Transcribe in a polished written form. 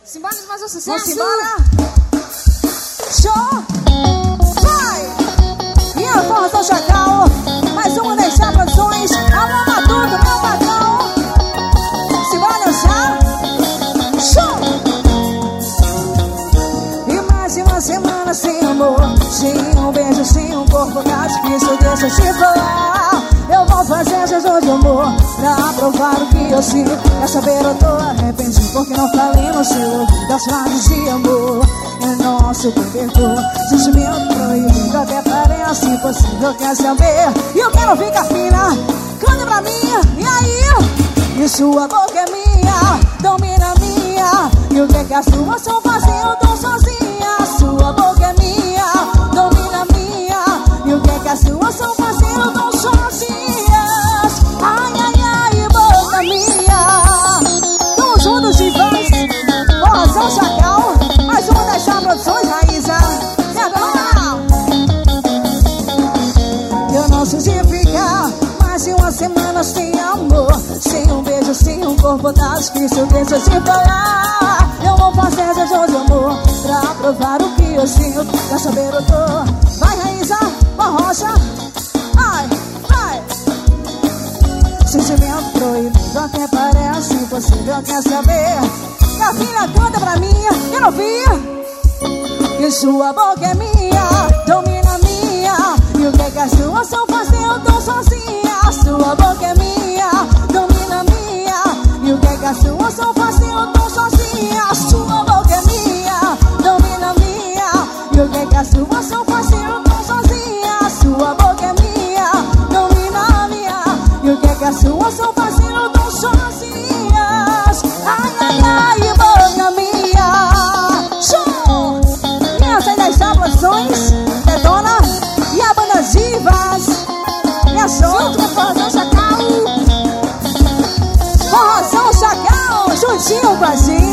Simbora mais um sucesso. Vamos embora. Show. Vai. E a Força Chacal. Mais uma das Produções. Alô, Matuto, meu patrão. Simbora dançar. Show. E mais de uma semana sem amor, sem um beijo, sem um corpo, tá difícil, deixa eu te falar. Eu vou fazer jejum de amor pra provar o que eu sinto. Quer saber, eu tô arrependido porque não falei no seu ouvido as frases de amor. É nosso cobertor, sentimento proibido, até parece impossível. Quer saber? E eu quero ficar fina. Canta pra mim, e aí? E sua boca é minha, domina minha. E o que é que as suas são fazer? Eu tô sozinha. Sua boca é minha, domina minha. E o que é que as suas são fazer? Eu tô sozinha. Ai, ai, ai, boca minha. Tamo juntos de vez. Força Chacal. Mais uma das Produções, Raíza. E agora? Eu não sei se ficar mais de uma semana sem amor, sem um beijo, sem um corpo, tá difícil, deixa eu te falar. Eu vou fazer jejum de amor pra provar o que eu sinto. Quer saber, eu tô. Vai, Raíza, Rocha. Ai, vai. Sentimento proibido, até parece impossível. Quer saber? Minha filha, canta pra mim, eu não vi. E sua boca é minha, domina minha. E o que é que as suas são fazer? Eu tô sozinha. Sua boca é minha, domina minha. E o que é que as suas são fazer? Eu tô sozinha. Sua boca é minha, domina minha. E o que é que as suas são fazer? Eu tô sozinha. Sua boca é minha, domina minha. E o que é que as suas são fazer? Eu tô sozinhas. Ai, ai, ai, boca minha. Show! Essa das Produções, Detona e a banda Divas. E a junto com Forrozão Chacal. Forrozão Chacal, juntinho com a gente.